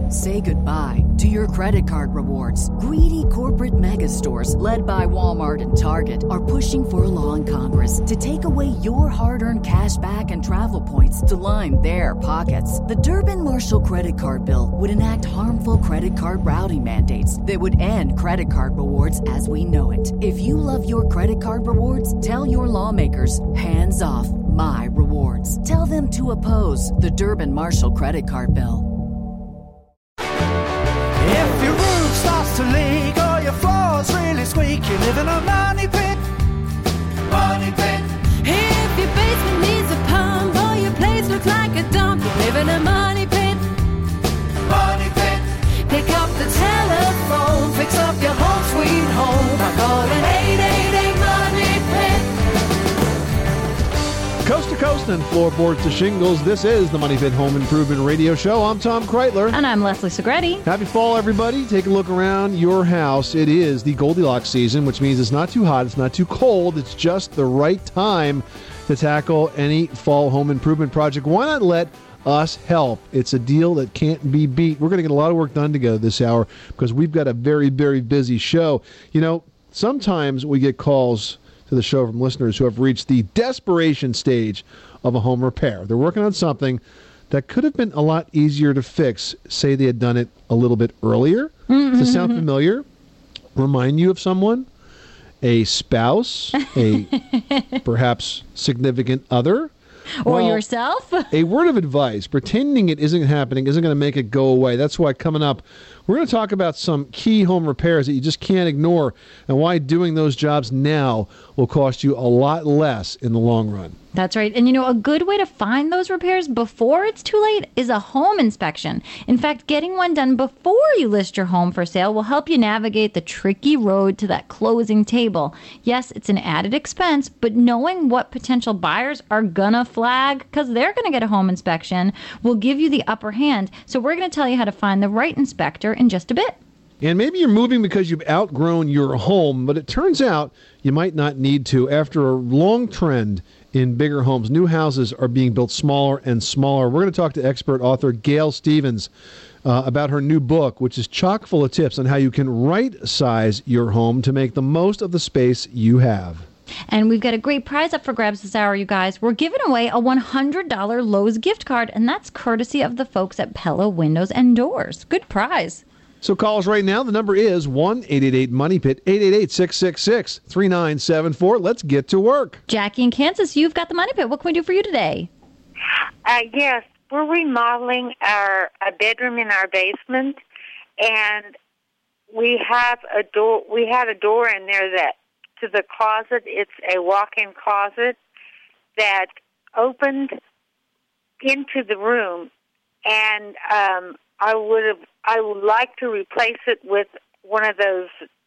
Say goodbye to your credit card rewards. Greedy corporate mega stores, led by Walmart and Target, are pushing for a law in Congress to take away your hard-earned cash back and travel points to line their pockets. The Durbin-Marshall credit card bill would enact harmful credit card routing mandates that would end credit card rewards as we know it. If you love your credit card rewards, tell your lawmakers, hands off my rewards. Tell them to oppose the Durbin-Marshall credit card bill. If your roof starts to leak or your floor's really squeak, you live in a money pit. Money pit. If your basement needs a pump or your place looks like a dump, you live in a money pit. Money pit. Pick up the telephone, fix up your home sweet home by calling 888 Money Pit. Coast to coast and floorboards to shingles, this is the Money Pit Home Improvement Radio Show. I'm Tom Kreitler. And I'm Leslie Segretti. Happy fall, everybody. Take a look around your house. It is the Goldilocks season, which means it's not too hot, it's not too cold. It's just the right time to tackle any fall home improvement project. Why not let us help? It's a deal that can't be beat. We're going to get a lot of work done together this hour because we've got a very, very busy show. You know, sometimes we get calls to the show from listeners who have reached the desperation stage of a home repair. They're working on something that could have been a lot easier to fix. Say they had done it a little bit earlier. Does this sound familiar? Remind you of someone? A spouse? A perhaps significant other? Or yourself? A word of advice. Pretending it isn't happening isn't going to make it go away. That's why coming up, we're going to talk about some key home repairs that you just can't ignore and why doing those jobs now will cost you a lot less in the long run. That's right. And, you know, a good way to find those repairs before it's too late is a home inspection. In fact, getting one done before you list your home for sale will help you navigate the tricky road to that closing table. Yes, it's an added expense, but knowing what potential buyers are going to flag because they're going to get a home inspection will give you the upper hand. So we're going to tell you how to find the right inspector in just a bit. And maybe you're moving because you've outgrown your home, but it turns out you might not need to. After a long trend in bigger homes, new houses are being built smaller and smaller. We're going to talk to expert author Gail Stevens about her new book, which is chock full of tips on how you can right-size your home to make the most of the space you have. And we've got a great prize up for grabs this hour, you guys. We're giving away a $100 Lowe's gift card, and that's courtesy of the folks at Pella Windows and Doors. Good prize. So call us right now. The number is 1-888-MONEY-PIT, 888-666-3974. Let's get to work. Jackie in Kansas, you've got the Money Pit. What can we do for you today? Yes, we're remodeling a bedroom in our basement, and we have a door. We had a door in there that to the closet. It's a walk-in closet that opened into the room, and I would like to replace it with one of those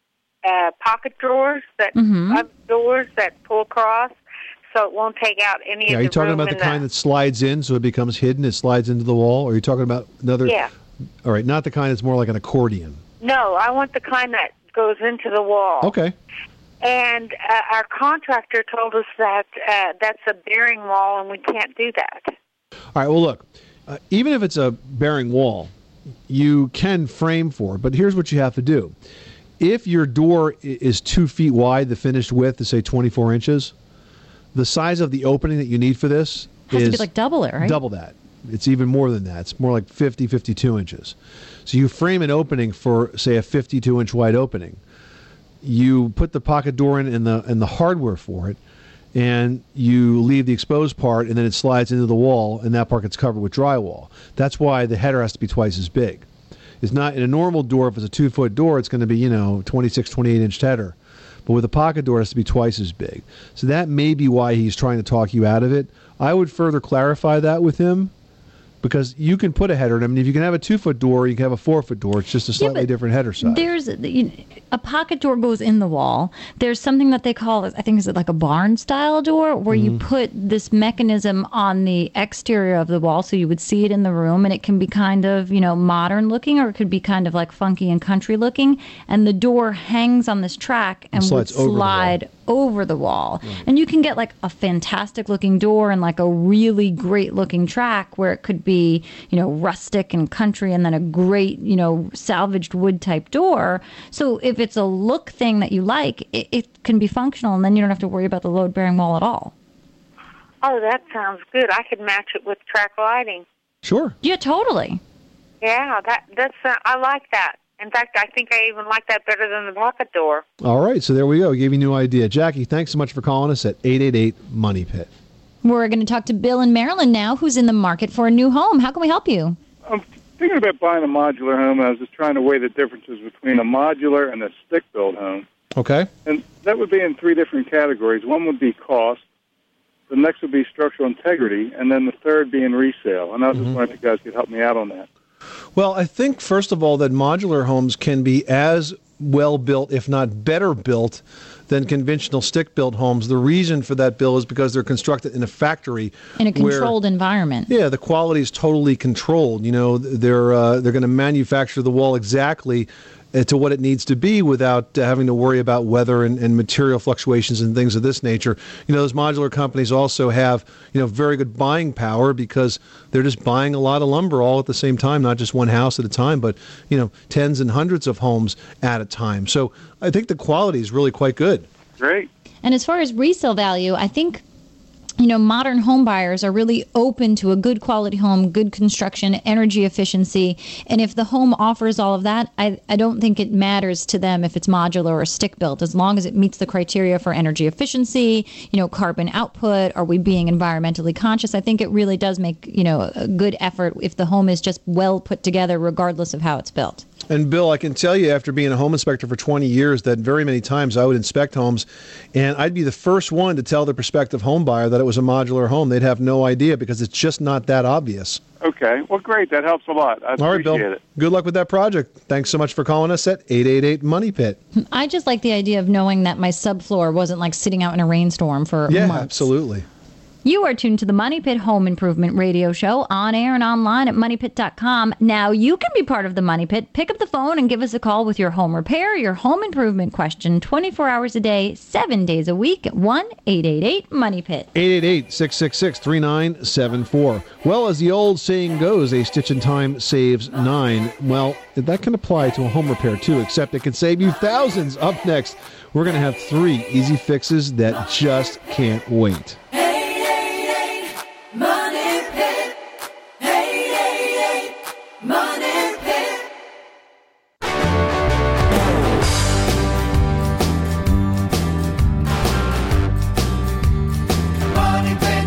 pocket drawers that doors that pull across, so it won't take out any of the room. Are you talking about the kind that slides in so it becomes hidden? It slides into the wall? Or are you talking about another? Yeah. All right, not the kind that's more like an accordion. No, I want the kind that goes into the wall. Okay. And our contractor told us that that's a bearing wall, and we can't do that. All right, well, look, even if it's a bearing wall, you can frame for it, but here's what you have to do. If your door is 2 feet wide, the finished width is, say, 24 inches, the size of the opening that you need for this has to be like double it, right? Double that. It's even more than that. It's more like 50, 52 inches. So you frame an opening for, say, a 52-inch wide opening. You put the pocket door in and the hardware for it, and you leave the exposed part, and then it slides into the wall, and that part gets covered with drywall. That's why the header has to be twice as big. It's not in a normal door. If it's a 2-foot door, it's going to be 26, 28-inch header. But with a pocket door, it has to be twice as big. So that may be why he's trying to talk you out of it. I would further clarify that with him, because you can put a header in. I mean, if you can have a 2-foot door, you can have a 4-foot door. It's just a slightly different header size. There's a pocket door goes in the wall. There's something that they call, I think, is it like a barn-style door, where you put this mechanism on the exterior of the wall, so you would see it in the room, and it can be kind of, modern-looking, or it could be kind of like funky and country-looking, and the door hangs on this track and would slide over the wall. And you can get like a fantastic looking door and like a really great looking track where it could be, rustic and country, and then a great, salvaged wood type door. So if it's a look thing that you like, it can be functional, and then you don't have to worry about the load bearing wall at all. Oh, that sounds good. I could match it with track lighting. Sure. Yeah, totally. Yeah, that's I like that. In fact, I think I even like that better than the pocket door. All right, so there we go. Gave you a new idea. Jackie, thanks so much for calling us at 888-MONEY-PIT. We're going to talk to Bill in Maryland now, who's in the market for a new home. How can we help you? I'm thinking about buying a modular home. I was just trying to weigh the differences between a modular and a stick-built home. Okay. And that would be in three different categories. One would be cost. The next would be structural integrity. And then the third being resale. And I was just wondering if you guys could help me out on that. Well, I think, first of all, that modular homes can be as well built, if not better built, than conventional stick-built homes. The reason for that, Bill, is because they're constructed in a factory. In a controlled environment. Yeah, the quality is totally controlled. They're going to manufacture the wall exactly to what it needs to be without having to worry about weather and material fluctuations and things of this nature. Those modular companies also have, very good buying power because they're just buying a lot of lumber all at the same time, not just one house at a time, but, tens and hundreds of homes at a time. So I think the quality is really quite good. Great. And as far as resale value, I think modern home buyers are really open to a good quality home, good construction, energy efficiency. And if the home offers all of that, I don't think it matters to them if it's modular or stick built, as long as it meets the criteria for energy efficiency, carbon output. Are we being environmentally conscious? I think it really does make, a good effort if the home is just well put together, regardless of how it's built. And Bill, I can tell you after being a home inspector for 20 years that very many times I would inspect homes and I'd be the first one to tell the prospective home buyer that it was a modular home. They'd have no idea because it's just not that obvious. Okay. Well, great. That helps a lot. I appreciate Bill. it. Good luck with that project. Thanks so much for calling us at 888-MONEY-PIT. I just like the idea of knowing that my subfloor wasn't like sitting out in a rainstorm for months. Yeah, absolutely. You are tuned to the Money Pit Home Improvement Radio Show on air and online at MoneyPit.com. Now you can be part of the Money Pit. Pick up the phone and give us a call with your home repair, your home improvement question, 24 hours a day, 7 days a week at 1-888-MONEY-PIT. 888-666-3974. Well, as the old saying goes, a stitch in time saves 9. Well, that can apply to a home repair too, except it can save you thousands. Up next, we're going to have 3 easy fixes that just can't wait. Money Pit. 888 Money Pit. Money Pit.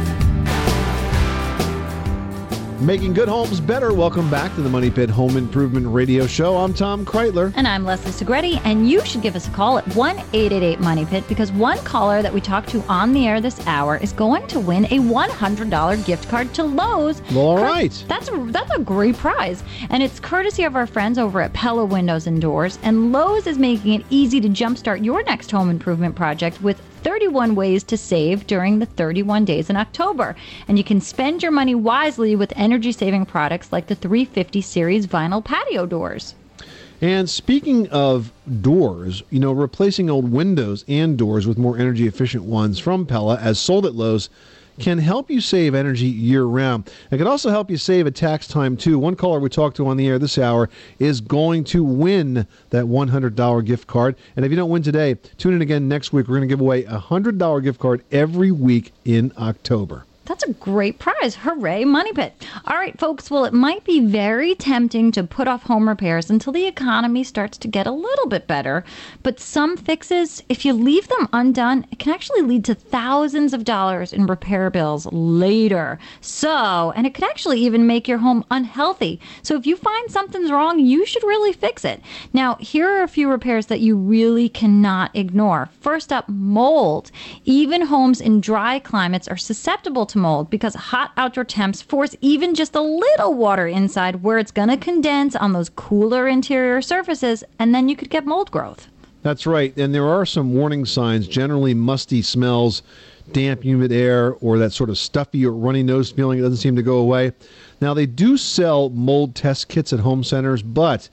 Making good homes better. Welcome back to the Money Pit Home Improvement Radio Show. I'm Tom Kreitler. And I'm Leslie Segretti, and you should give us a call at 1-888-MONEY-PIT because one caller that we talked to on the air this hour is going to win a $100 gift card to Lowe's. Well, all right. That's a great prize, and it's courtesy of our friends over at Pella Windows and Doors, and Lowe's is making it easy to jumpstart your next home improvement project with 31 ways to save during the 31 days in October. And you can spend your money wisely with energy-saving products like the 350 series vinyl patio doors. And speaking of doors, replacing old windows and doors with more energy-efficient ones from Pella, as sold at Lowe's, can help you save energy year-round. It can also help you save at tax time, too. One caller we talked to on the air this hour is going to win that $100 gift card. And if you don't win today, tune in again next week. We're going to give away a $100 gift card every week in October. That's a great prize. Hooray, Money Pit. All right, folks. Well, it might be very tempting to put off home repairs until the economy starts to get a little bit better. But some fixes, if you leave them undone, it can actually lead to thousands of dollars in repair bills later. And it could actually even make your home unhealthy. So if you find something's wrong, you should really fix it. Now, here are a few repairs that you really cannot ignore. First up, mold. Even homes in dry climates are susceptible to mold because hot outdoor temps force even just a little water inside where it's going to condense on those cooler interior surfaces, and then you could get mold growth. That's right. And there are some warning signs, generally musty smells, damp, humid air, or that sort of stuffy or runny nose feeling that doesn't seem to go away. Now, they do sell mold test kits at home centers, but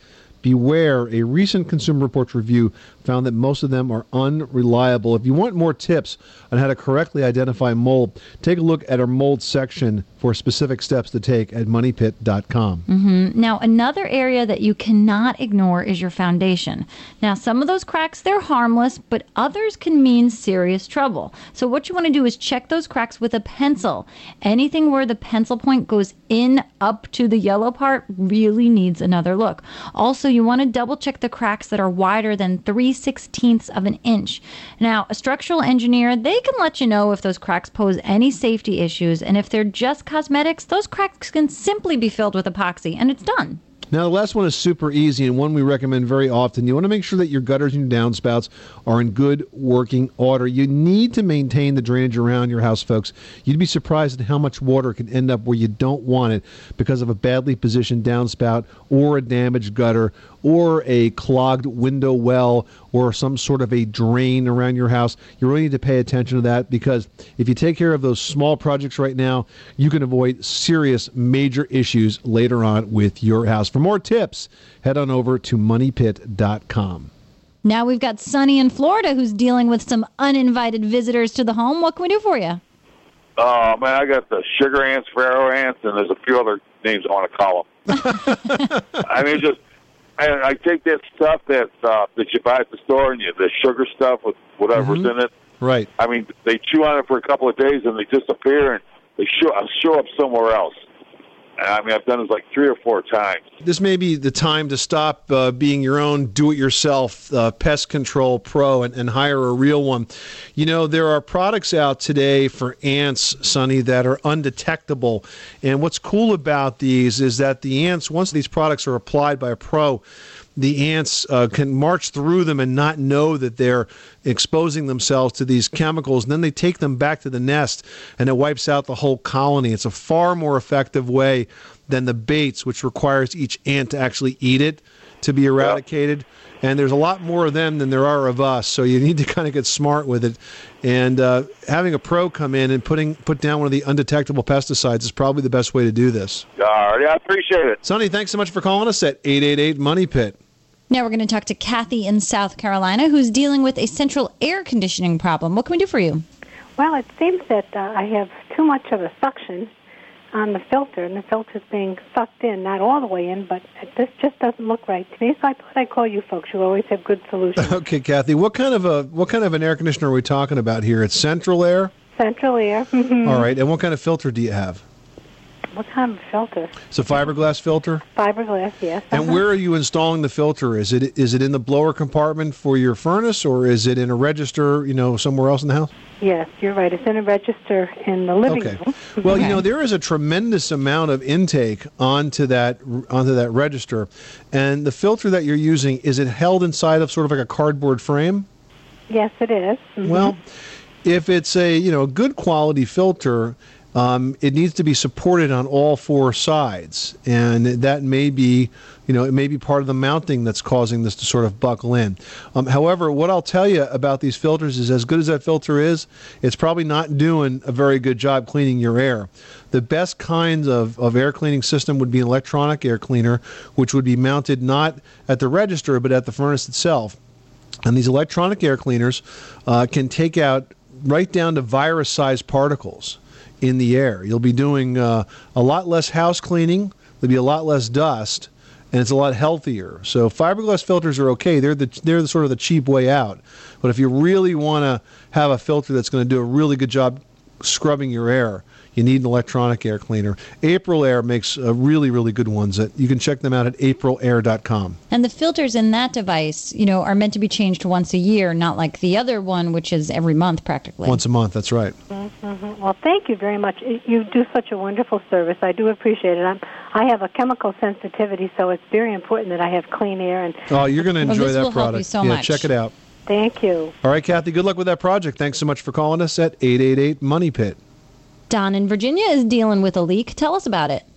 beware, a recent Consumer Reports review found that most of them are unreliable. If you want more tips on how to correctly identify mold, take a look at our mold section for specific steps to take at moneypit.com. Now, another area that you cannot ignore is your foundation. Now, some of those cracks, they're harmless, but others can mean serious trouble. So what you want to do is check those cracks with a pencil. Anything where the pencil point goes in up to the yellow part really needs another look. Also, you want to double check the cracks that are wider than 3/16 of an inch. Now, a structural engineer, they can let you know if those cracks pose any safety issues, and if they're just cosmetics, those cracks can simply be filled with epoxy, and it's done. Now, the last one is super easy and one we recommend very often. You want to make sure that your gutters and your downspouts are in good working order. You need to maintain the drainage around your house, folks. You'd be surprised at how much water can end up where you don't want it because of a badly positioned downspout or a damaged gutter or a clogged window well or some sort of a drain around your house. You really need to pay attention to that, because if you take care of those small projects right now, you can avoid serious major issues later on with your house. For more tips, head on over to moneypit.com. Now we've got Sonny in Florida who's dealing with some uninvited visitors to the home. What can we do for you? Oh, man, I got the sugar ants, pharaoh ants, and there's a few other names I want to call them. I mean, just... I take that stuff that you buy at the store, and the sugar stuff with whatever's in it. Right. I mean, they chew on it for a couple of days, and they disappear, and they show up somewhere else. I mean, I've done this like 3 or 4 times. This may be the time to stop being your own do-it-yourself pest control pro and hire a real one. You know, there are products out today for ants, Sonny, that are undetectable. And what's cool about these is that the ants, once these products are applied by a pro, the ants can march through them and not know that they're exposing themselves to these chemicals. And then they take them back to the nest, and it wipes out the whole colony. It's a far more effective way than the baits, which requires each ant to actually eat it to be eradicated. And there's a lot more of them than there are of us, so you need to kind of get smart with it. And having a pro come in and put down one of the undetectable pesticides is probably the best way to do this. All right, I appreciate it. Sonny, thanks so much for calling us at 888-MONEY-PIT. Now we're going to talk to Kathy in South Carolina, who's dealing with a central air conditioning problem. What can we do for you? Well, it seems that I have too much of a suction on the filter, and the filter's being sucked in, not all the way in, but this just doesn't look right to me. So I thought I'd call you folks. You always have good solutions. Okay, Kathy, what kind of an air conditioner are we talking about here? It's Central Air? Central Air. All right, and what kind of filter do you have? What kind of filter? It's a fiberglass filter? Fiberglass, yes. And where are you installing the filter? Is it in the blower compartment for your furnace, or is it in a register, somewhere else in the house? Yes, you're right. It's in a register in the living room. Well, there is a tremendous amount of intake onto that register. And the filter that you're using, is it held inside of sort of like a cardboard frame? Yes, it is. Well, if it's a good quality filter, it needs to be supported on all 4 sides, and that may be, it may be part of the mounting that's causing this to sort of buckle in. However, what I'll tell you about these filters is, as good as that filter is, it's probably not doing a very good job cleaning your air. The best kinds of air cleaning system would be an electronic air cleaner, which would be mounted not at the register but at the furnace itself. And these electronic air cleaners can take out right down to virus-sized particles in the air. You'll be doing a lot less house cleaning. There'll be a lot less dust, and it's a lot healthier. So fiberglass filters are okay. They're the sort of the cheap way out. But if you really want to have a filter that's going to do a really good job scrubbing your air, you need an electronic air cleaner. April Air makes really, really good ones. You can check them out at aprilair.com. And the filters in that device, are meant to be changed once a year, not like the other one, which is every month practically. Once a month, that's right. Mm-hmm. Well, thank you very much. You do such a wonderful service. I do appreciate it. I have a chemical sensitivity, so it's very important that I have clean air. And you're going to enjoy this that will product. Help you so much. Check it out. Thank you. All right, Kathy, good luck with that project. Thanks so much for calling us at 888-MONEY-PIT. Don in Virginia is dealing with a leak. Tell us about it.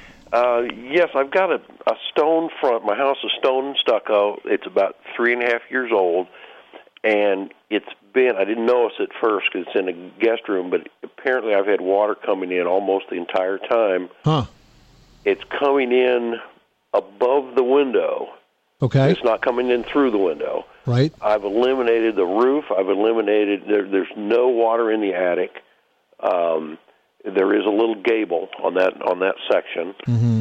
Yes, I've got a stone front. My house is stone and stucco. It's about 3.5 years old, and it's been, I didn't notice it first because it's in a guest room, but apparently I've had water coming in almost the entire time. Huh. It's coming in above the window. Okay. It's not coming in through the window. Right. I've eliminated the roof. I've eliminated, there's no water in the attic. There is a little gable on that section.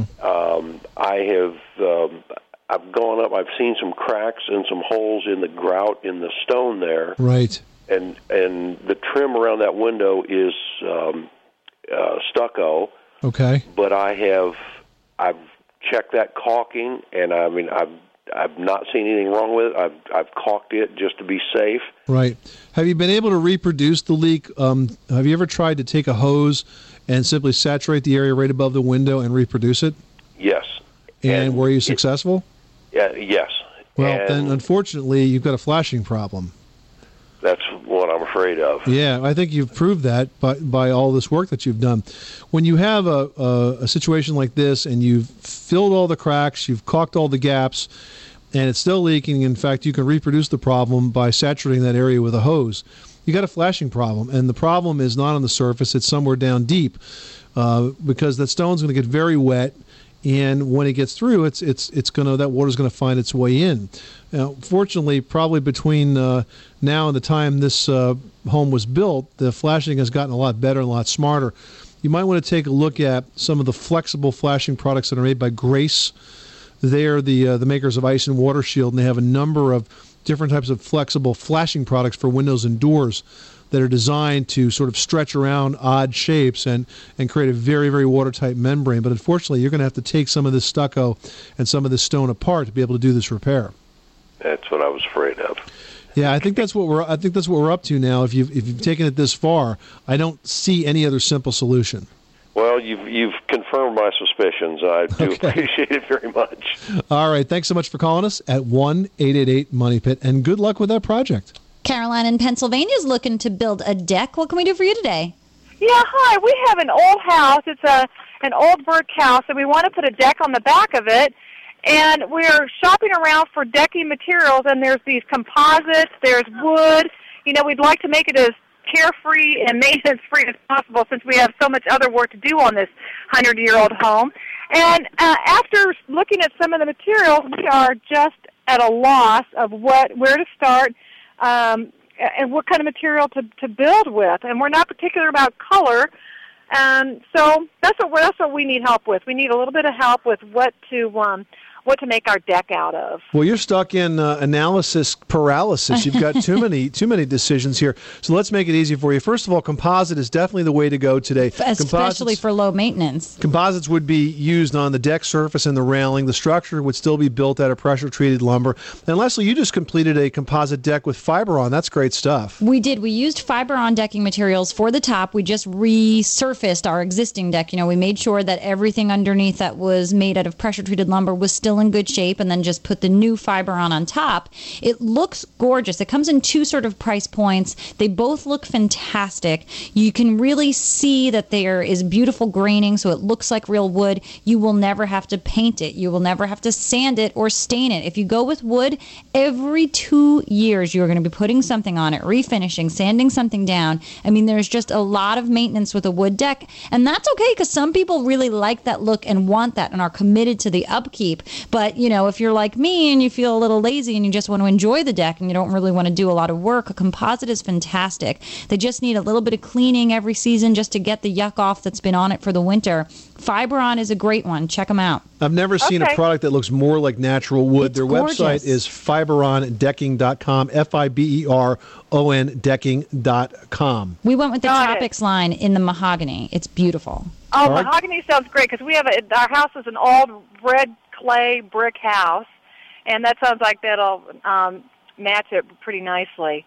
I've gone up. I've seen some cracks and some holes in the grout in the stone there. Right. And the trim around that window is stucco. Okay. But I've checked that caulking, and I mean I've not seen anything wrong with it. I've caulked it just to be safe. Right. Have you been able to reproduce the leak? Have you ever tried to take a hose and simply saturate the area right above the window and reproduce it? Yes. And were you successful? Yes. Well, then unfortunately, you've got a flashing problem. That's what I'm afraid of. Yeah, I think you've proved that by all this work that you've done. When you have a situation like this and you've filled all the cracks, you've caulked all the gaps, and it's still leaking, in fact, you can reproduce the problem by saturating that area with a hose. You got a flashing problem, and the problem is not on the surface, it's somewhere down deep, because that stone's going to get very wet, and when it gets through, that water's going to find its way in. Now, fortunately, probably between now and the time this home was built, the flashing has gotten a lot better and a lot smarter. You might want to take a look at some of the flexible flashing products that are made by Grace. They are the makers of Ice and Water Shield, and they have a number of different types of flexible flashing products for windows and doors that are designed to sort of stretch around odd shapes and create a very, very watertight membrane. But unfortunately, you're going to have to take some of this stucco and some of this stone apart to be able to do this repair. That's what I was afraid of. Yeah, I think that's what we're up to now. If you've taken it this far, I don't see any other simple solution. Well, you've confirmed my suspicions. I do appreciate it very much. All right, thanks so much for calling us at 1-888-MONEY-PIT, and good luck with that project. Caroline in Pennsylvania is looking to build a deck. What can we do for you today? Yeah, hi. We have an old house. It's an old brick house, and we want to put a deck on the back of it. And we're shopping around for decking materials, and there's these composites, there's wood. You know, we'd like to make it as carefree and maintenance-free as possible since we have so much other work to do on this 100-year-old home. And after looking at some of the materials, we are just at a loss of where to start and what kind of material to build with. And we're not particular about color. So that's what we need help with. We need a little bit of help with what to make our deck out of. Well, you're stuck in analysis paralysis. You've got too many decisions here. So let's make it easy for you. First of all, composite is definitely the way to go today. Especially for low maintenance. Composites would be used on the deck surface and the railing. The structure would still be built out of pressure-treated lumber. And Leslie, you just completed a composite deck with Fiberon. That's great stuff. We did. We used Fiberon decking materials for the top. We just resurfaced our existing deck. You know, we made sure that everything underneath that was made out of pressure-treated lumber was still in good shape, and then just put the new Fiberon on top. It looks gorgeous. It comes in two sort of price points. They both look fantastic. You can really see that there is beautiful graining, so it looks like real wood. You will never have to paint it. You will never have to sand it or stain it. If you go with wood, every 2 years you're going to be putting something on it, refinishing, sanding something down. I mean, there's just a lot of maintenance with a wood deck, and that's okay because some people really like that look and want that and are committed to the upkeep. But, you know, if you're like me and you feel a little lazy and you just want to enjoy the deck and you don't really want to do a lot of work, a composite is fantastic. They just need a little bit of cleaning every season just to get the yuck off that's been on it for the winter. Fiberon is a great one. Check them out. I've never seen a product that looks more like natural wood. It's Their gorgeous. website is fiberondecking.com, Fiberon decking.com. We went with the Tropics line in the mahogany. It's beautiful. Oh, mahogany sounds great because we have our house is an old red clay brick house, and that sounds like that'll match it pretty nicely.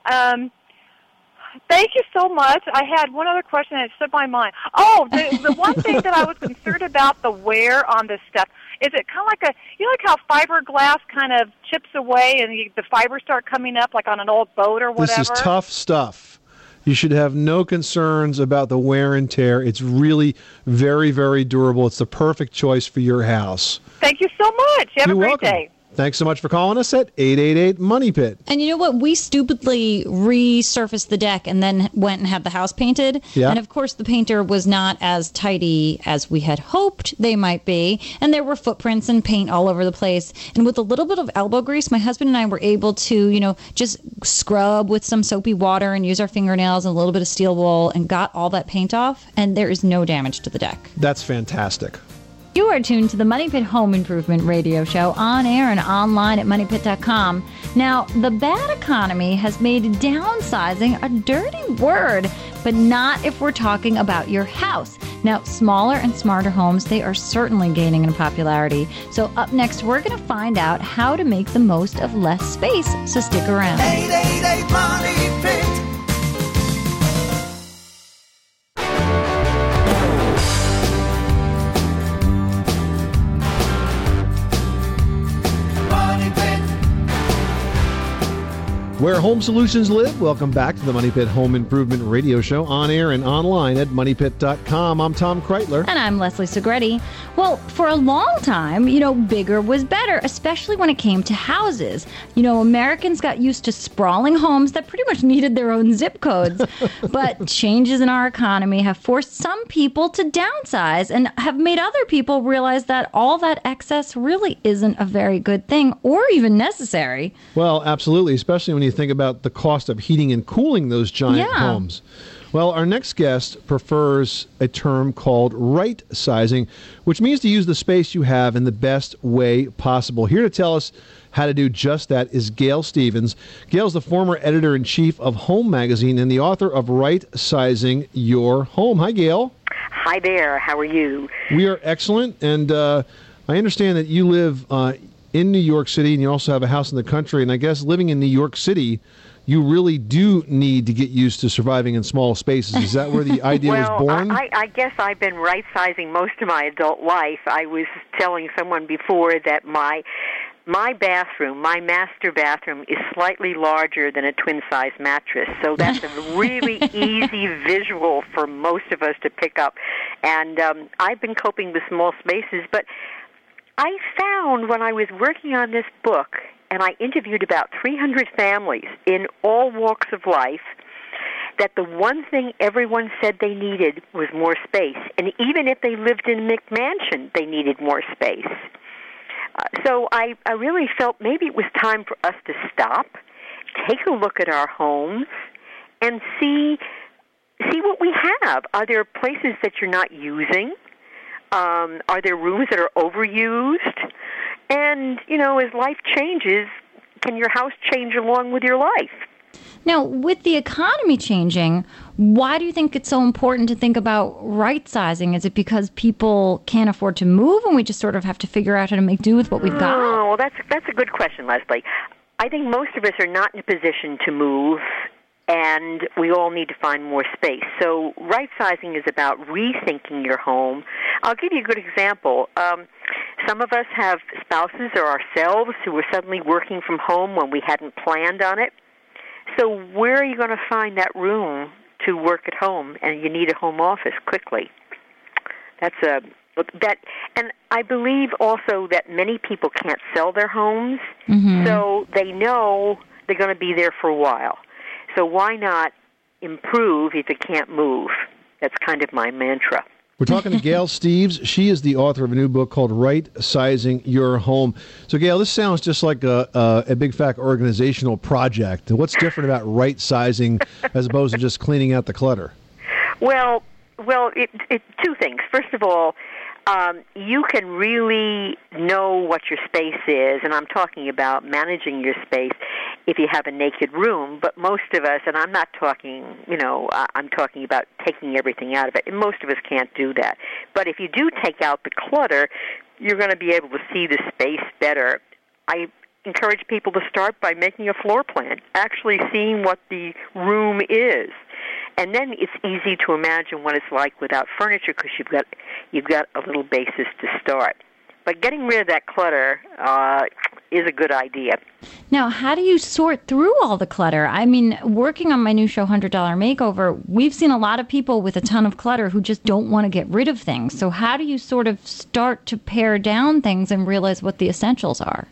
Thank you so much. I had one other question that slipped my mind. Oh, the one thing that I was concerned about the wear on this stuff, is it kind of like like how fiberglass kind of chips away and the fibers start coming up like on an old boat or whatever? This is tough stuff. You should have no concerns about the wear and tear. It's really very, very durable. It's the perfect choice for your house. Thank you so much. You have You're a great welcome. day. Thanks so much for calling us at 888-MONEY-PIT. And you know what? We stupidly resurfaced the deck and then went and had the house painted. Yeah. And of course, the painter was not as tidy as we had hoped they might be. And there were footprints and paint all over the place. And with a little bit of elbow grease, my husband and I were able to, just scrub with some soapy water and use our fingernails and a little bit of steel wool and got all that paint off. And there is no damage to the deck. That's fantastic. You are tuned to the Money Pit Home Improvement Radio Show on air and online at MoneyPit.com. Now, the bad economy has made downsizing a dirty word, but not if we're talking about your house. Now, smaller and smarter homes, they are certainly gaining in popularity. So up next, we're going to find out how to make the most of less space. So stick around. 888 Money Pit. Where home solutions live, welcome back to the Money Pit Home Improvement Radio Show on air and online at MoneyPit.com. I'm Tom Kreitler. And I'm Leslie Segretti. Well, for a long time, bigger was better, especially when it came to houses. Americans got used to sprawling homes that pretty much needed their own zip codes. But changes in our economy have forced some people to downsize and have made other people realize that all that excess really isn't a very good thing or even necessary. Well, absolutely, especially when you think about the cost of heating and cooling those giant homes. Well, our next guest prefers a term called right sizing, which means to use the space you have in the best way possible. Here to tell us how to do just that is Gail Stevens. Gail's the former editor-in-chief of Home Magazine and the author of Right Sizing Your Home. Hi, Gail. Hi there. How are you? We are excellent, and I understand that you live in New York City, and you also have a house in the country. And I guess living in New York City, you really do need to get used to surviving in small spaces. Is that where the idea was born? I guess I've been right-sizing most of my adult life. I was telling someone before that my bathroom, my master bathroom, is slightly larger than a twin-size mattress. So that's a really easy visual for most of us to pick up. And I've been coping with small spaces, but I found when I was working on this book, and I interviewed about 300 families in all walks of life, that the one thing everyone said they needed was more space. And even if they lived in a McMansion, they needed more space. So I really felt maybe it was time for us to stop, take a look at our homes, and see what we have. Are there places that you're not using? Are there rooms that are overused? And, as life changes, can your house change along with your life? Now, with the economy changing, why do you think it's so important to think about right-sizing? Is it because people can't afford to move and we just sort of have to figure out how to make do with what we've got? Oh, well, that's a good question, Leslie. I think most of us are not in a position to move, and we all need to find more space. So right-sizing is about rethinking your home. I'll give you a good example. Some of us have spouses or ourselves who are suddenly working from home when we hadn't planned on it. So where are you going to find that room to work at home? And you need a home office quickly. And I believe also that many people can't sell their homes, so they know they're going to be there for a while. So why not improve if you can't move? That's kind of my mantra. We're talking to Gail Steves. She is the author of a new book called Right Sizing Your Home. So, Gail, this sounds just like a big, fat organizational project. What's different about right sizing as opposed to just cleaning out the clutter? Well, two things. First of all, you can really know what your space is, and I'm talking about managing your space if you have a naked room. But most of us, and I'm not talking, I'm talking about taking everything out of it, and most of us can't do that. But if you do take out the clutter, you're going to be able to see the space better. I encourage people to start by making a floor plan, actually seeing what the room is. And then it's easy to imagine what it's like without furniture because you've got a little basis to start. But getting rid of that clutter is a good idea. Now, how do you sort through all the clutter? I mean, working on my new show, $100 Makeover, we've seen a lot of people with a ton of clutter who just don't want to get rid of things. So how do you sort of start to pare down things and realize what the essentials are?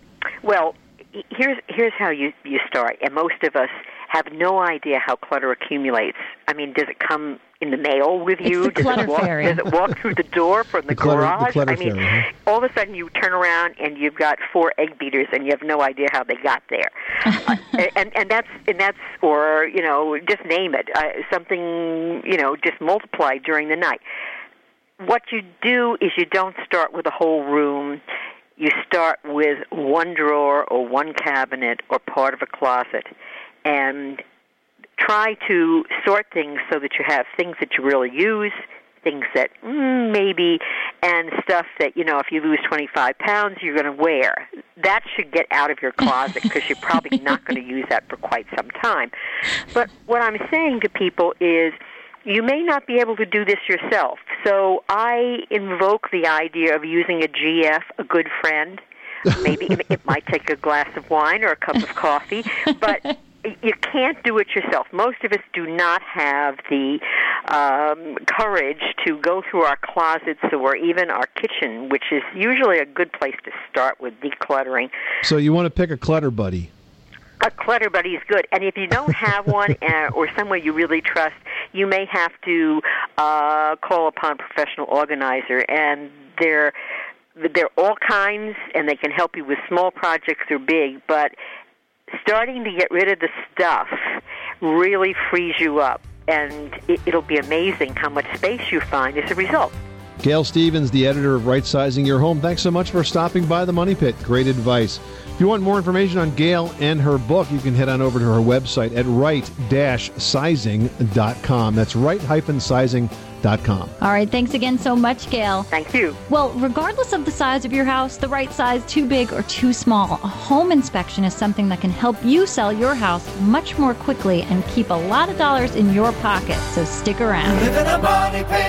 Well, here's how you start, and most of us have no idea how clutter accumulates. I mean, does it come in the mail with you? It's the clutter fairy. Does it walk through the door from the garage? Clutter I mean, fairy, huh? all of a sudden you turn around and you've got 4 egg beaters, and you have no idea how they got there. and that's or just name it, something just multiply during the night. What you do is you don't start with a whole room. You start with one drawer or one cabinet or part of a closet, and try to sort things so that you have things that you really use, things that maybe, and stuff that, if you lose 25 pounds, you're going to wear. That should get out of your closet because you're probably not going to use that for quite some time. But what I'm saying to people is, you may not be able to do this yourself. So I invoke the idea of using a GF, a good friend. Maybe it might take a glass of wine or a cup of coffee, but you can't do it yourself. Most of us do not have the courage to go through our closets or even our kitchen, which is usually a good place to start with decluttering. So you want to pick a clutter buddy. A clutter buddy is good. And if you don't have one or someone you really trust, you may have to call upon a professional organizer. And they're all kinds, and they can help you with small projects or big, but starting to get rid of the stuff really frees you up, and it'll be amazing how much space you find as a result. Gail Stevens, the editor of Right Sizing Your Home, thanks so much for stopping by the Money Pit. Great advice. If you want more information on Gail and her book, you can head on over to her website at right-sizing.com. That's right-sizing.com. All right, thanks again so much, Gail. Thank you. Well, regardless of the size of your house, the right size, too big or too small, a home inspection is something that can help you sell your house much more quickly and keep a lot of dollars in your pocket. So stick around. Live in a money pit.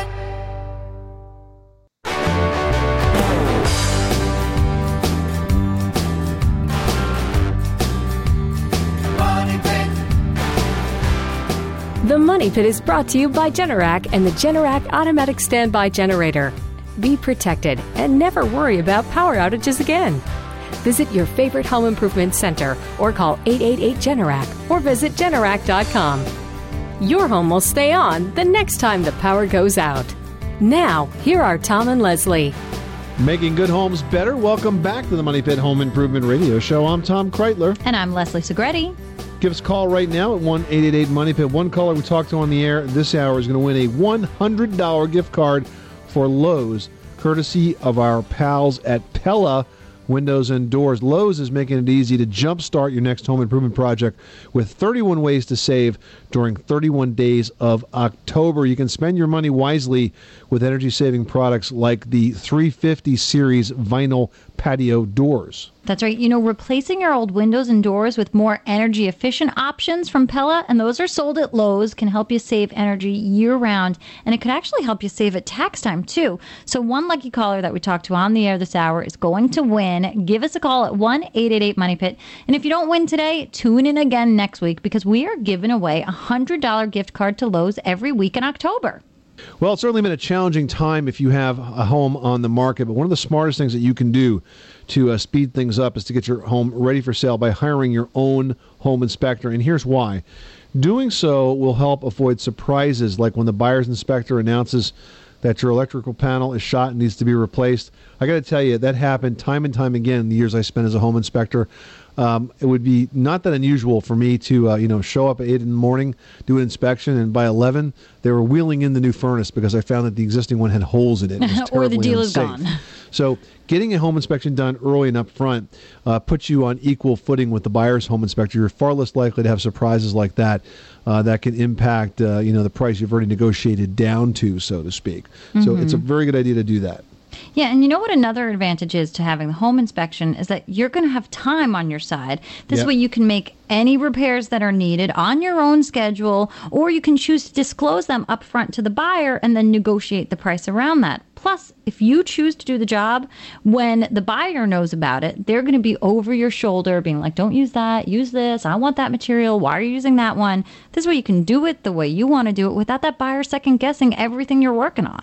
The Money Pit is brought to you by Generac and the Generac Automatic Standby Generator. Be protected and never worry about power outages again. Visit your favorite home improvement center or call 888-GENERAC or visit Generac.com. Your home will stay on the next time the power goes out. Now, here are Tom and Leslie. Making good homes better. Welcome back to the Money Pit Home Improvement Radio Show. I'm Tom Kreitler. And I'm Leslie Segretti. Give us a call right now at 1-888-MONEYPIT. One caller we talked to on the air this hour is going to win a $100 gift card for Lowe's, courtesy of our pals at Pella Windows and Doors. Lowe's is making it easy to jumpstart your next home improvement project with 31 ways to save during 31 days of October. You can spend your money wisely with energy-saving products like the 350 series vinyl patio doors. That's right. Replacing your old windows and doors with more energy-efficient options from Pella, and those are sold at Lowe's, can help you save energy year-round, and it could actually help you save at tax time, too. So one lucky caller that we talked to on the air this hour is going to win. Give us a call at 1-888-MONEYPIT. And if you don't win today, tune in again next week, because we are giving away a $100 gift card to Lowe's every week in October. Well, it's certainly been a challenging time if you have a home on the market, but one of the smartest things that you can do to speed things up is to get your home ready for sale by hiring your own home inspector. And here's why. Doing so will help avoid surprises like when the buyer's inspector announces that your electrical panel is shot and needs to be replaced. I got to tell you, that happened time and time again in the years I spent as a home inspector. It would be not that unusual for me to, show up at 8 in the morning, do an inspection, and by 11, they were wheeling in the new furnace because I found that the existing one had holes in it. It was or the deal unsafe. is gone. So getting a home inspection done early and up front puts you on equal footing with the buyer's home inspector. You're far less likely to have surprises like that that can impact, the price you've already negotiated down to, so to speak. Mm-hmm. So it's a very good idea to do that. Yeah, and you know what another advantage is to having the home inspection is that you're going to have time on your side. This way you can make any repairs that are needed on your own schedule, or you can choose to disclose them up front to the buyer and then negotiate the price around that. Plus, if you choose to do the job, when the buyer knows about it, they're going to be over your shoulder being like, don't use that, use this, I want that material, why are you using that one? This way you can do it the way you want to do it without that buyer second guessing everything you're working on.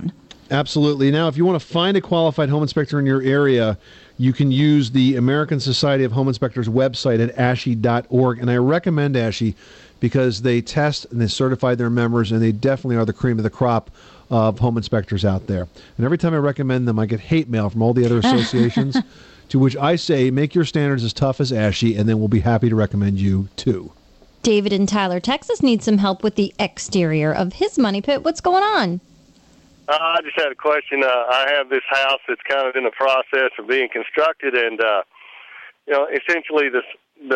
Absolutely. Now, if you want to find a qualified home inspector in your area, you can use the American Society of Home Inspectors website at ASHI.org. And I recommend ASHI because they test and they certify their members, and they definitely are the cream of the crop of home inspectors out there. And every time I recommend them, I get hate mail from all the other associations, to which I say, make your standards as tough as ASHI, and then we'll be happy to recommend you too. David in Tyler, Texas needs some help with the exterior of his money pit. What's going on? I just had a question. I have this house that's kind of in the process of being constructed, and essentially the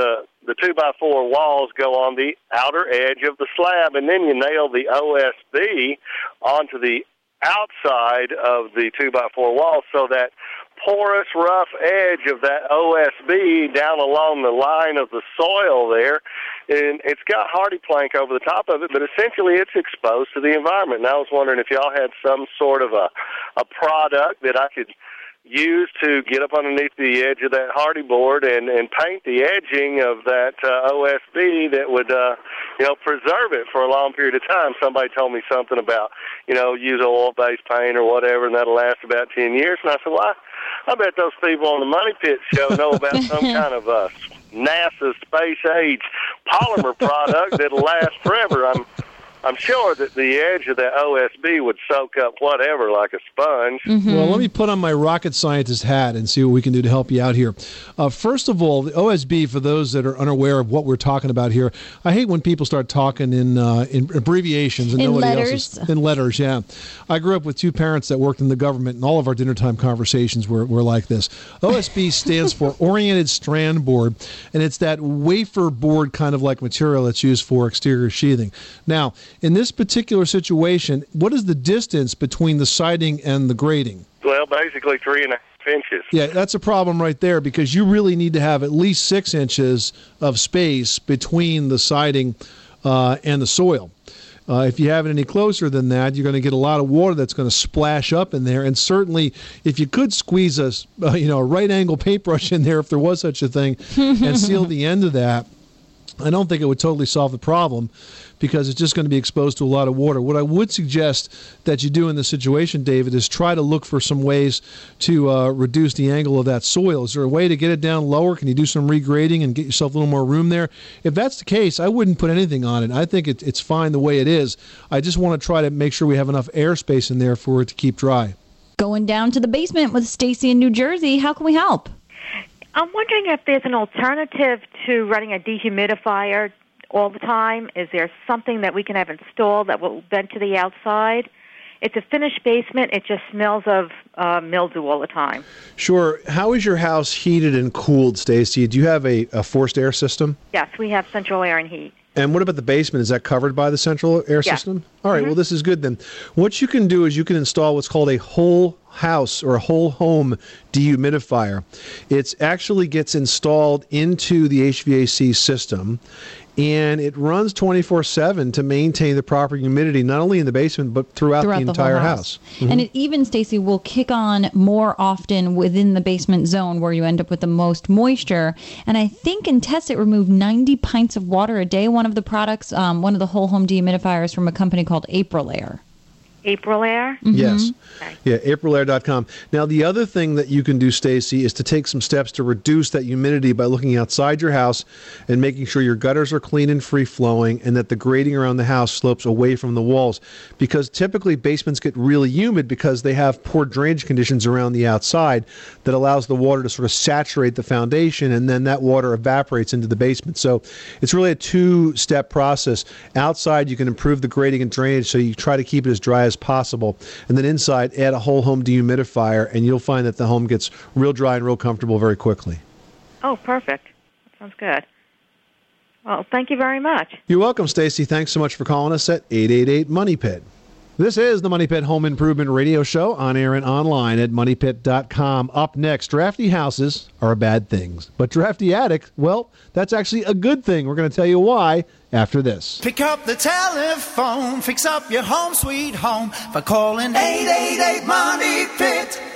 2x4 walls go on the outer edge of the slab, and then you nail the OSB onto the outside of the 2x4 wall, so that porous, rough edge of that OSB down along the line of the soil there, and it's got hardy plank over the top of it, but essentially it's exposed to the environment. And I was wondering if y'all had some sort of a product that I could use to get up underneath the edge of that hardy board and paint the edging of that OSB that would preserve it for a long period of time. Somebody told me something about use oil-based paint or whatever, and that'll last about 10 years. And I said, well, I bet those people on the Money Pit show know about some kind of NASA space-age polymer product that'll last forever. I'm sure that the edge of that OSB would soak up whatever like a sponge. Mm-hmm. Well, let me put on my rocket scientist hat and see what we can do to help you out here. First of all, the OSB, for those that are unaware of what we're talking about here, I hate when people start talking in abbreviations and nobody else is in letters. Yeah, I grew up with two parents that worked in the government, and all of our dinner time conversations were like this. OSB stands for Oriented Strand Board, and it's that wafer board kind of like material that's used for exterior sheathing. Now, in this particular situation, what is the distance between the siding and the grating? Well, basically 3.5 inches. Yeah, that's a problem right there, because you really need to have at least 6 inches of space between the siding and the soil. If you have it any closer than that, you're going to get a lot of water that's going to splash up in there. And certainly, if you could squeeze a right-angle paintbrush in there, if there was such a thing, and seal the end of that, I don't think it would totally solve the problem, because it's just going to be exposed to a lot of water. What I would suggest that you do in this situation, David, is try to look for some ways to reduce the angle of that soil. Is there a way to get it down lower? Can you do some regrading and get yourself a little more room there? If that's the case, I wouldn't put anything on it. I think it's fine the way it is. I just want to try to make sure we have enough airspace in there for it to keep dry. Going down to the basement with Stacy in New Jersey. How can we help? I'm wondering if there's an alternative to running a dehumidifier all the time. Is there something that we can have installed that will vent to the outside? It's a finished basement. It just smells of mildew all the time. Sure. How is your house heated and cooled, Stacy? Do you have a forced air system? Yes, we have central air and heat. And what about the basement? Is that covered by the central air system? All right, well, this is good then. What you can do is you can install what's called a whole house or a whole home dehumidifier. It actually gets installed into the HVAC system, and it runs 24/7 to maintain the proper humidity, not only in the basement, but throughout the entire house. Mm-hmm. And it even, Stacy, will kick on more often within the basement zone where you end up with the most moisture. And I think in tests it removed 90 pints of water a day. One of the products, one of the whole home dehumidifiers from a company called Aprilaire. Aprilaire? Mm-hmm. Yes. Okay. Yeah, aprilaire.com. Now, the other thing that you can do, Stacy, is to take some steps to reduce that humidity by looking outside your house and making sure your gutters are clean and free-flowing, and that the grading around the house slopes away from the walls. Because typically basements get really humid because they have poor drainage conditions around the outside that allows the water to sort of saturate the foundation, and then that water evaporates into the basement. So it's really a two-step process. Outside, you can improve the grading and drainage, so you try to keep it as dry as possible. And then inside, add a whole home dehumidifier, and you'll find that the home gets real dry and real comfortable very quickly. Oh, perfect. That sounds good. Well, thank you very much. You're welcome, Stacy. Thanks so much for calling us at 888-MONEY-PIT. This is the Money Pit Home Improvement Radio Show, on air and online at MoneyPit.com. Up next, drafty houses are bad things, but drafty attic, well, that's actually a good thing. We're going to tell you why after this. Pick up the telephone, fix up your home sweet home by calling 888-MONEY-PIT.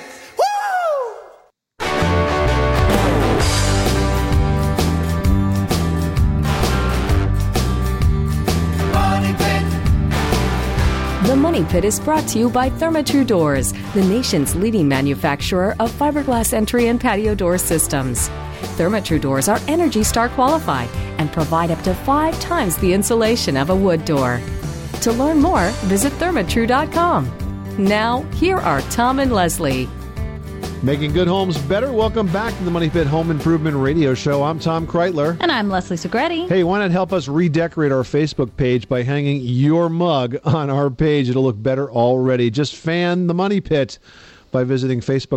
The Money Money Pit is brought to you by Therma-Tru Doors, the nation's leading manufacturer of fiberglass entry and patio door systems. Therma-Tru Doors are Energy Star qualified and provide up to 5 times the insulation of a wood door. To learn more, visit thermatru.com. Now, here are Tom and Leslie. Making good homes better. Welcome back to the Money Pit Home Improvement Radio Show. I'm Tom Kreitler. And I'm Leslie Segretti. Hey, why not help us redecorate our Facebook page by hanging your mug on our page? It'll look better already. Just fan the Money Pit by visiting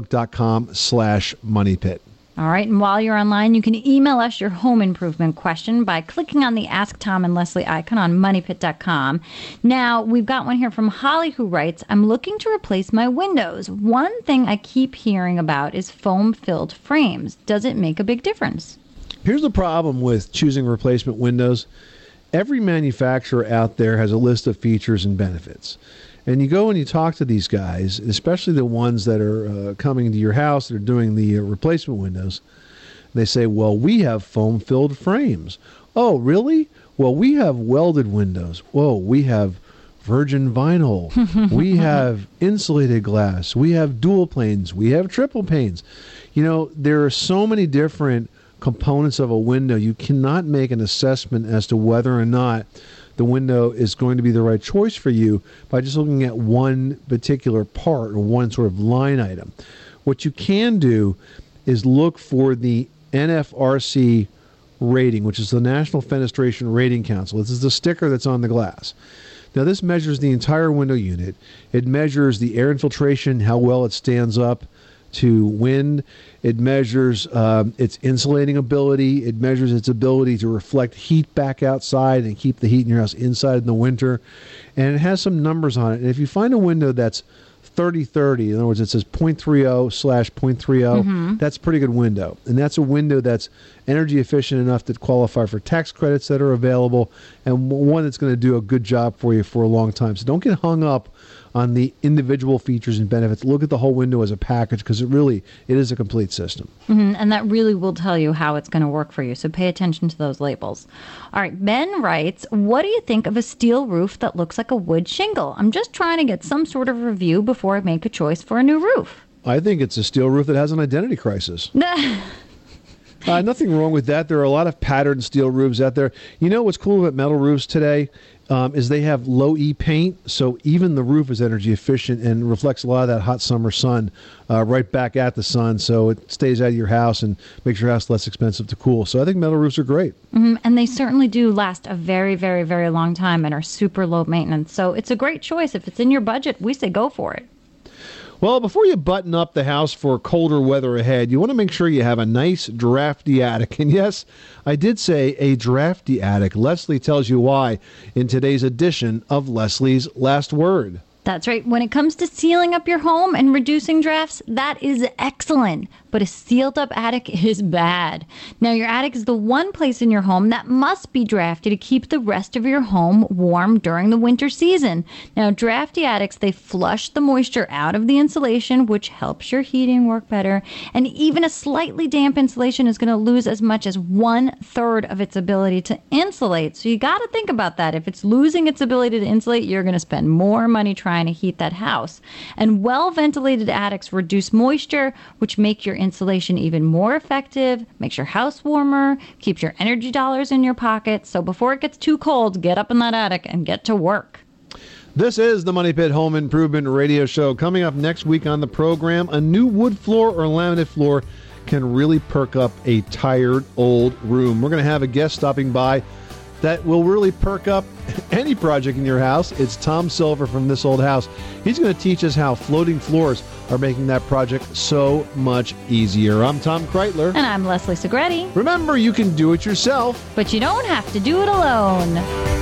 facebook.com/moneypit. All right, and while you're online, you can email us your home improvement question by clicking on the Ask Tom and Leslie icon on moneypit.com. Now, we've got one here from Holly who writes, I'm looking to replace my windows. One thing I keep hearing about is foam-filled frames. Does it make a big difference? Here's the problem with choosing replacement windows. Every manufacturer out there has a list of features and benefits. And you go and you talk to these guys, especially the ones that are coming to your house that are doing the replacement windows. They say, well, we have foam-filled frames. Oh, really? Well, we have welded windows. Whoa, we have virgin vinyl. We have insulated glass. We have dual panes. We have triple panes. You know, there are so many different components of a window. You cannot make an assessment as to whether or not the window is going to be the right choice for you by just looking at one particular part or one sort of line item. What you can do is look for the NFRC rating, which is the National Fenestration Rating Council. This is the sticker that's on the glass. Now, this measures the entire window unit. It measures the air infiltration, how well it stands up to wind. It measures its insulating ability. It measures its ability to reflect heat back outside and keep the heat in your house inside in the winter. And it has some numbers on it. And if you find a window that's 30-30, in other words, it says 0.30/0.30, that's a pretty good window. And that's a window that's energy efficient enough to qualify for tax credits that are available, and one that's going to do a good job for you for a long time. So don't get hung up on the individual features and benefits. Look at the whole window as a package, because it is a complete system. And that really will tell you how it's going to work for you. So pay attention to those labels. All right, Ben writes, what do you think of a steel roof that looks like a wood shingle? I'm just trying to get some sort of review before I make a choice for a new roof. I think it's a steel roof that has an identity crisis. Nothing wrong with that. There are a lot of patterned steel roofs out there. You know what's cool about metal roofs today? Is they have low E paint, so even the roof is energy efficient and reflects a lot of that hot summer sun right back at the sun, so it stays out of your house and makes your house less expensive to cool. So I think metal roofs are great. And they certainly do last a very, very, very long time and are super low maintenance. So it's a great choice. If it's in your budget, we say go for it. Well, before you button up the house for colder weather ahead, you want to make sure you have a nice drafty attic. And yes, I did say a drafty attic. Leslie tells you why in today's edition of Leslie's Last Word. That's right. When it comes to sealing up your home and reducing drafts, that is excellent. But a sealed up attic is bad. Now, your attic is the one place in your home that must be drafty to keep the rest of your home warm during the winter season. Now, drafty attics, they flush the moisture out of the insulation, which helps your heating work better. And even a slightly damp insulation is going to lose as much as 1/3 of its ability to insulate. So you got to think about that. If it's losing its ability to insulate, you're going to spend more money trying to heat that house. And well-ventilated attics reduce moisture, which make your insulation even more effective, makes your house warmer, keeps your energy dollars in your pocket. So before it gets too cold, get up in that attic and get to work. This is the Money Pit Home Improvement Radio Show. Coming up next week on the program, a new wood floor or laminate floor can really perk up a tired old room. We're going to have a guest stopping by that will really perk up any project in your house. It's Tom Silver from This Old House. He's going to teach us how floating floors are making that project so much easier. I'm Tom Kreitler. And I'm Leslie Segretti. Remember, you can do it yourself, but you don't have to do it alone.